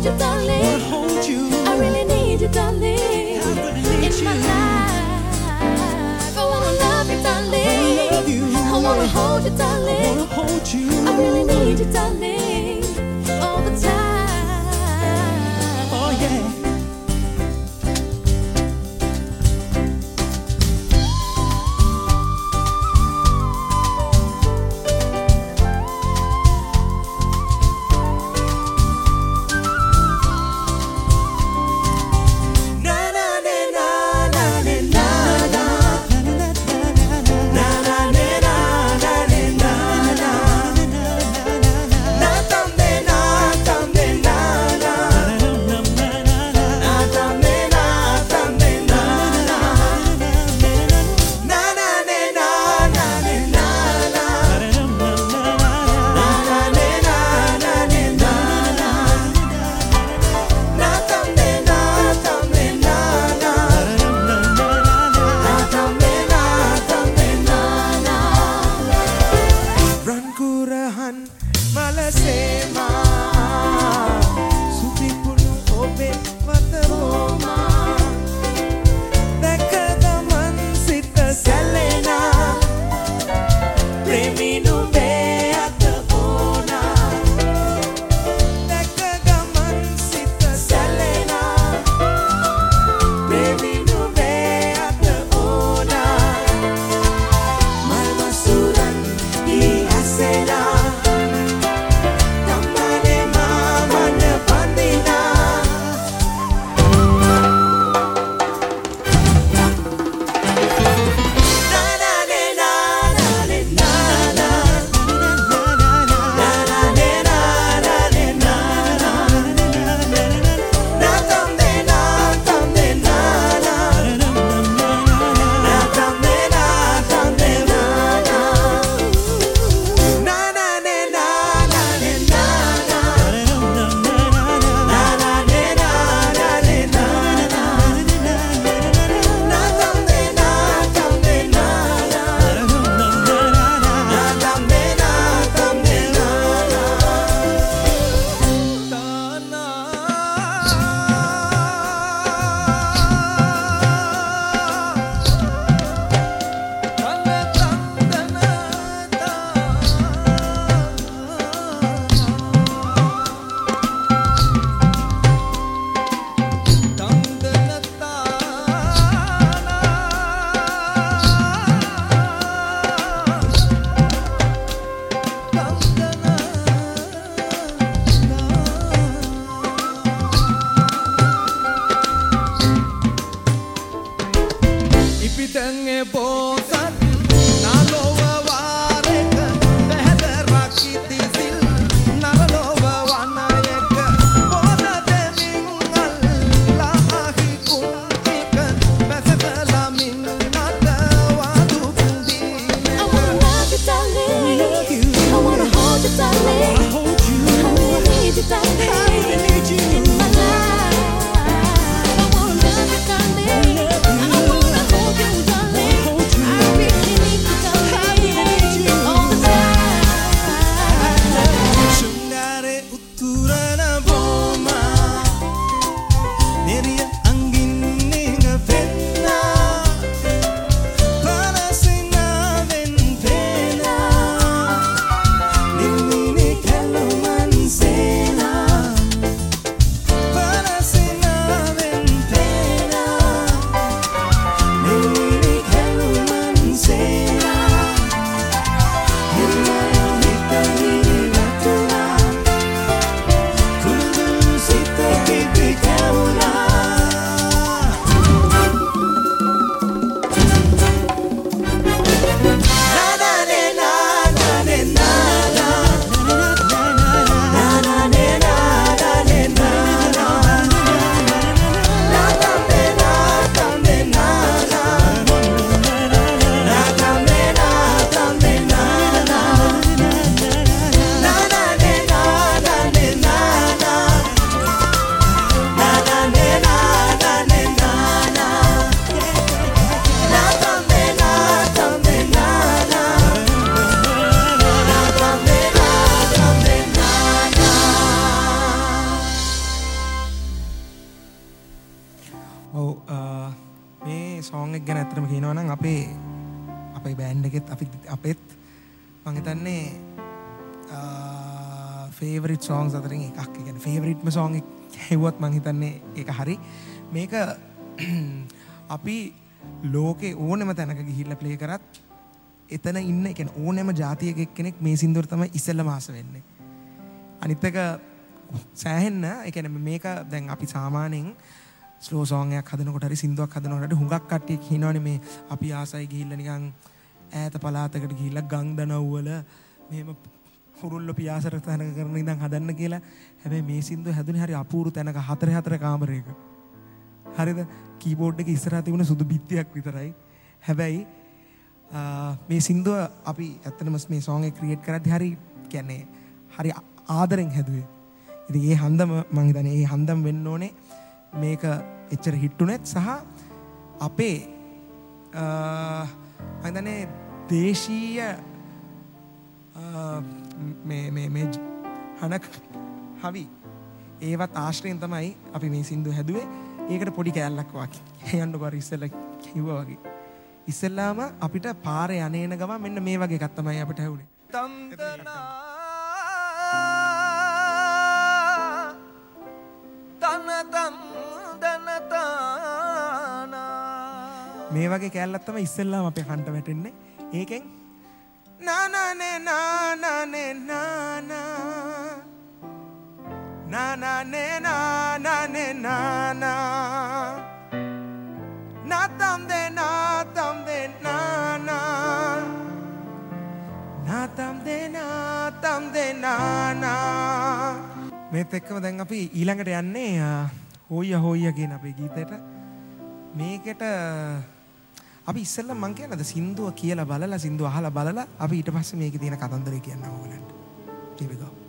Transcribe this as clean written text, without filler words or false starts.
hold you, darling. Wanna hold you. I really need you, darling. I really need In my you. life, I wanna love you, darling. I love you. I wanna hold you, I darling. wanna hold you. I really need you, darling, all the time. Oh yeah. Kurahan malasema supi punu obe mataroma dakadaman sita salena preminu be ataona dakadaman sita salena preminu be ataona malmasuran di asena Ipitenge bosat nalova wareka behadra kitisil nalova wanayeka boda demingal lahi kuntika besala minnata wadu kundina I wanna love you, darling. I wanna hold you, darling. I hold you. I really need you, darling. I really need you. In my life, I wanna love you, darling. I wanna hold you, darling. I really need you, darling, all the time. Shungare utturana boma neriya angin ninga venna parasina ven pena ninnine අපේ band එකෙත් අපෙත් මං හිතන්නේ favourite සෝංගස් අතරින් එකක්. ඒ කියන්නේ ෆේවරිට්ම සෝං එක හෙව්වත් මං හිතන්නේ ඒක හරි. මේක අපි ලෝකේ ඕනෙම තැනක ගිහිල්ලා ප්ලේ කරත් එතන ඉන්න ඒ කියන්නේ ඕනෙම ජාතියක එක්කෙනෙක් මේ සින්දුවට තමයි ඉස්සෙල්ලම ආස වෙන්නේ. අනිත් එක සෑහෙන්න ඒ කියන්නේ මේක දැන් අපි සාමාන්‍යයෙන් ස්ලෝ සෝං එකක් හදනකොට හරි සින්දුවක් හදනකොට හරි හුඟක් කට්ටිය කියනවනේ මේ අපි ආසයි ගිහිල්ලා නිකන් ඈත පළාතකට ගිහිල්ලා ගම් දනව් වල මෙහෙම හුරුල්ල පියාසර තැනක කරන ඉඳන් හදන්න කියලා. හැබැයි මේ සින්දුව හැදුනේ හරි අපූර්ව තැනක 4 කාමරයක. හරිද? කීබෝඩ් එකේ ඉස්සරහා තිබුණ සුදු බිත්තියක් විතරයි. හැබැයි මේ සින්දුව අපි ඇත්තටම මේ සෝං එක ක්‍රියේට් කරද්දී හරි කියන්නේ හරි ආදරෙන් හැදුවේ. ඉතින් ඒ හන්දම මම හිතන්නේ ඒ හන්දම වෙන්න ඕනේ මේක එච්චර හිටුනේත් සහ අපේ මම හිතන්නේ දේශීය මේ හනක් හවි ඒවත් ආශ්‍රයෙන් තමයි අපි මේ සින්දුව හැදුවේ. ඒකට පොඩි කෑල්ලක් වගේ යන්නකො අර ඉස්සෙල්ලා කිව්වා වගේ. ඉස්සෙල්ලාම අපිට පාරේ යන්නේන ගමන් මෙන්න මේ වගේ එකක් තමයි අපිට ඇහුනේ. මේ වගේ කෑල්ලක් තමයි ඉස්සෙල්ලාම අපේ කන්ට වැටෙන්නේ. ඒකෙන් නානානේ නානානේ නානා නානානේ නානානේ නානා natam de natam de nana මේත් එක්කම දැන් අපි ඊළඟට යන්නේ හොයියා හොයියා කියන අපේ ගීතයට. මේකට අපි ඉස්සෙල්ලා මං කියනද සින්දුව කියලා බලලා සින්දුව අහලා බලලා අපි ඊට පස්සේ මේකේ තියෙන කතන්දරය කියන්න ඕගලන්ට. Here we go.